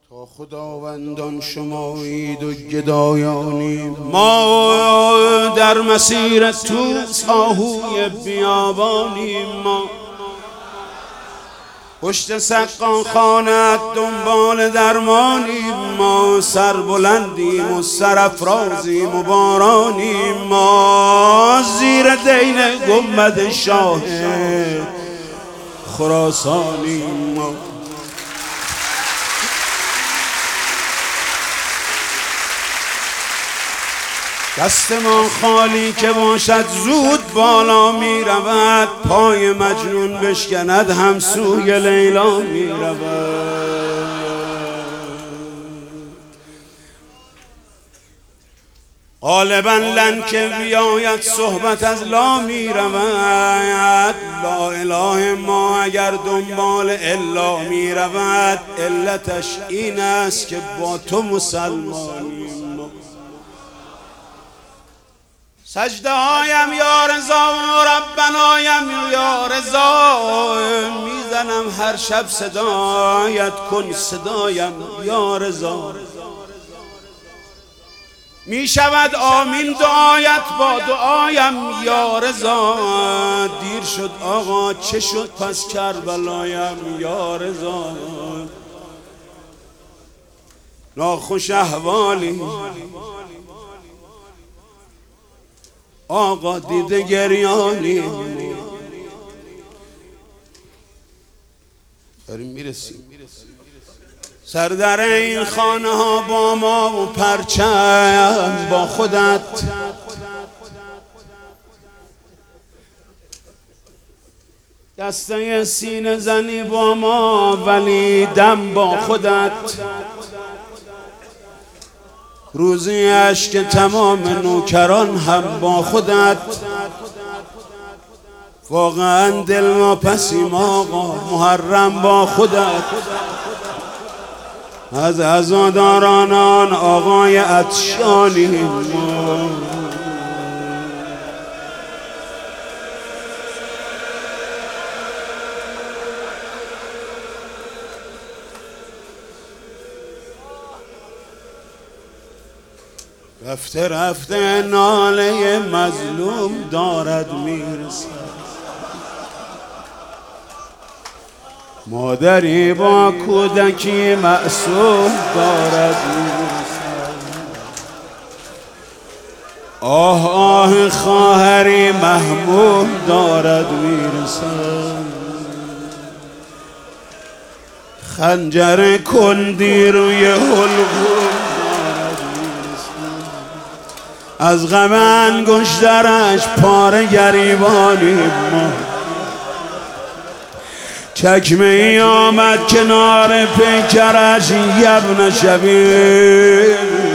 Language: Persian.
تا خداوندان شمایید و گدایانیم، ما در مسیر توس آهوی بیابانیم، ما پشت سقا خانت دنبال درمانیم، ما سربلندیم و سرافرازیم و بارانیم، ما زیر دین گنبد شاه خراسانیم، ما دست ما خالی که باشد زود بالا می رود، پای مجنون بشکند هم سوی لیلا می رود. غالبا لن که بیاید صحبت از لا می رود، لا اله ما اگر دنبال الا می رود، علتش این است که با تو مسلمانیم. سجده هایم یا رضا و ربنایم یا رضا، میزنم هر شب صدایت کن صدایم یا رضا، میشود آمین دعایت با دعایم یا رضا، دیر شد آقا چه شد پس کربلایم یا رضا، ناخوش احوالی آقا دیده گریانی، داریم میرسیم سر در این خانه ها با ما و پرچم با خودت، دسته سینه زنی با ما ولی دم با خودت، روزی اشک تمام نوکران هم با خودت، واقعا دل ما پسیم آقا محرم با خودت، از عزادارانان آقای عطشانی رفته رفته ناله مظلوم دارد میرسد، مادری با کودکی معصوم دارد میرسد، آه آه خواهری محموم دارد میرسد، خنجر کندی روی حلقوم از غم انگشترش پاره گریبانیم، ما چکمه ای آمد کنار پیکرش یبن شبیه،